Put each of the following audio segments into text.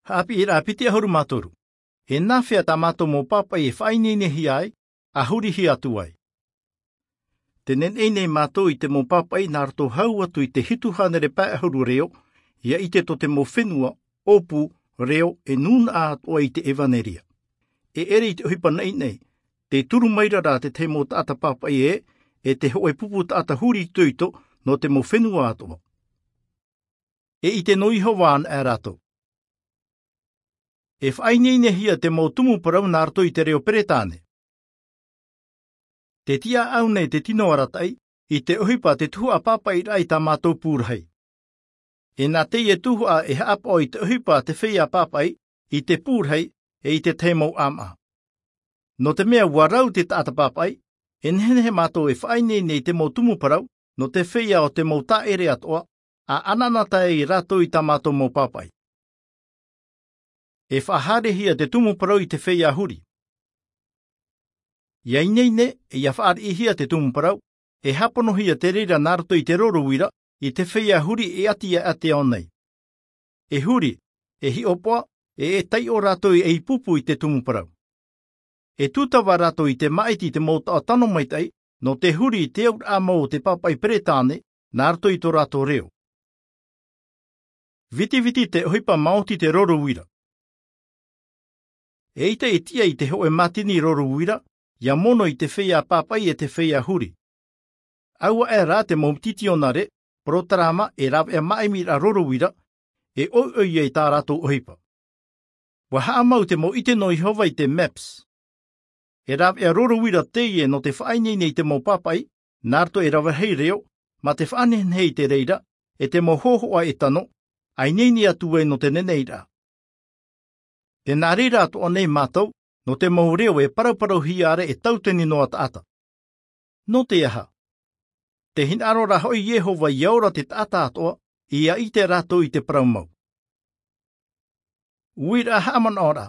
Haapi ira piti ahuru matoru. E nāwhea tā mātou mō papai e whaineinehi ai, a hurihi atu ai. Te nenei mātou i te mō papai nā rato hau atu i te hitu hanere pae ahuru reo, ia i te to te mō whenua, opu, reo, e nuna atua i te evaneria. E ere i te uhipa nei, te turu maira rā te te mō tāta papai e te hoe pupu tāta huri tuito no te mō whenua atua. E i te noi hawaan e rato. E whaineinehia te mō tumu parau nā rato i te reo peretāne. Te tia au nei te tino aratai, i te uhipa te tuhu a papai rai tā mātou pūrahei. E nā te ie tuhu a e haapo i te uhipa te whea papai, i te pūrahei, e i te teimau ama. No te mea warau te tāta papai, e nehe mātou e whainei nei te mō tumu parau, no te whea o te mō tā ere atoa, a ananata i rato i tā mātou mō papai. E whaharehia te tumu parau i te whea huri. Ia ineine, e ia whaarehia te tumu parau, e haponohia te reira nārato i te rorowira, i te whea huri e atia ate onei. E huri, e hi opoa, e tai o rato i ei pupu i te tumu parau. E tūtawa rato i te maiti te mōta o tano maitai, no te huri i te aur amo o te papai peretāne, nārato i tō rato reo. Viti te hoipa maoti te rorowira. E ita e tia i te hoe matini rorowira, ia mono i te whea papai e te whea huri. Aua e rā te mōmtiti o nare, protarama e rawa e maimira rorowira, e oi e tā rato ohipa. Wa haa mau te mo ite no Ihova i te maps. E rawa e rorowira te ie no te whainei te mō papai, nārto e rawa hei reo, ma te whanehei te reira, e te mō hohoa e tano, ai neini atu e no te neneira. Te nā reira atu o nei mātou, no te mō reo e paraparau hiare e tauteni noa taata. No te aha. Te hinarora hoi Jehova i aura te taata atoa, ia i te rato i te paraumau. Uira haman ora.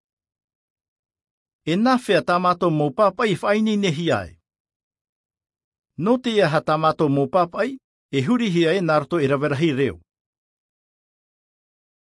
E nāwhea tā mātou mō papai whaini nehi ai. No te aha tā mātou mō papai, e hurihi ai nārto e rawerahi reo.